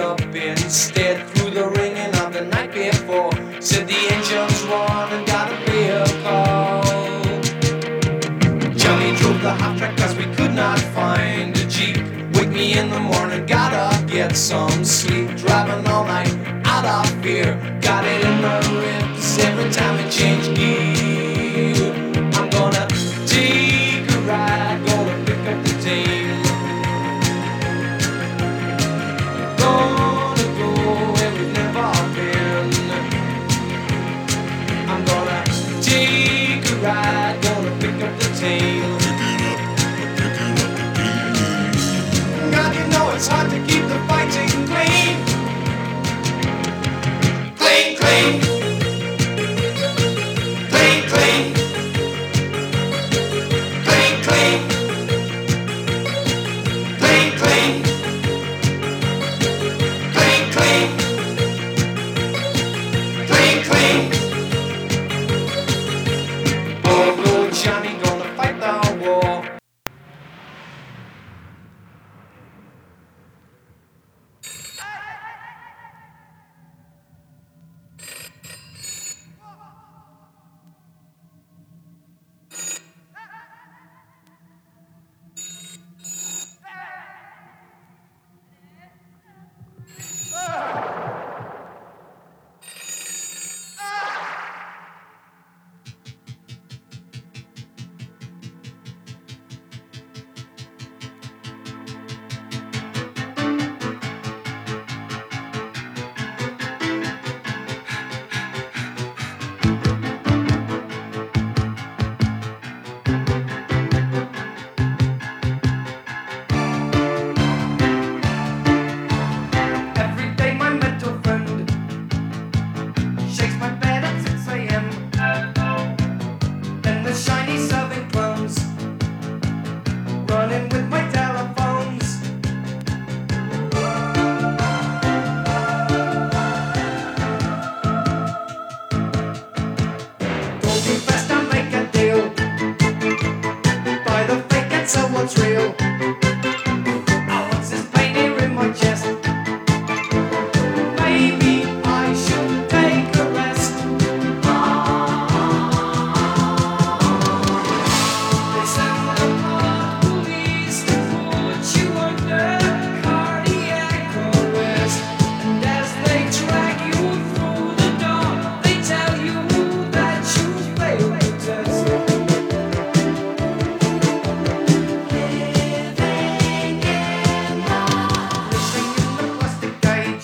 up instead through the ringing of the night before. Said the engine's run and gotta pay a call. Johnny drove the hot track cause we could not find a Jeep. Wake me in the morning, gotta get some sleep. Driving all night out of fear, got it in my ribs every time it changed gears.